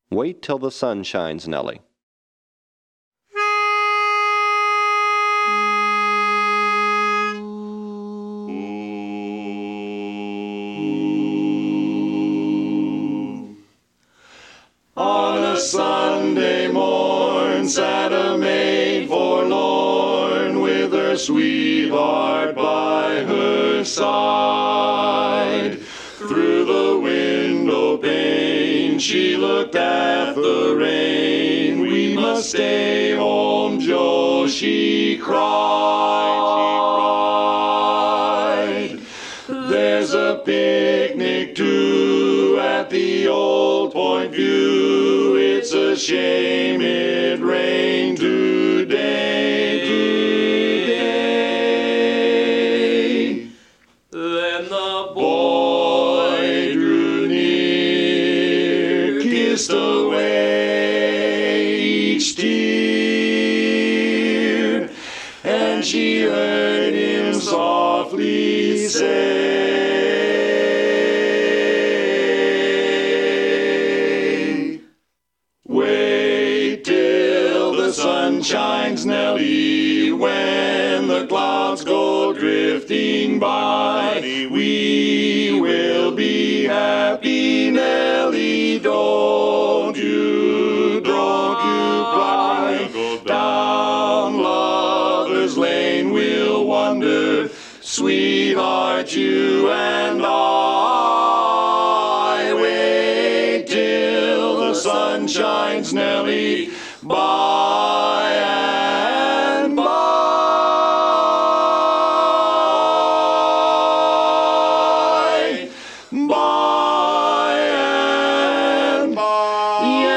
Wait till the sun shines, Nellie. On a Sunday morn sat a maid forlorn, with her sweetheart by her side. Through the window pane she looked at the rain. We must stay home, Joe, she cried. There's a picnic too at the Old Point View. It's a shame it rained today. Then the boy drew near, kissed away each tear, and she heard him softly say, wait till the sun shines, Nellie, when the clouds go drifting by. We will be happy, Nellie, don't you cry. Down Lover's Lane we'll wander, sweetheart, you and I. Wait till the sun shines, Nellie, by and by. By and by. Yeah.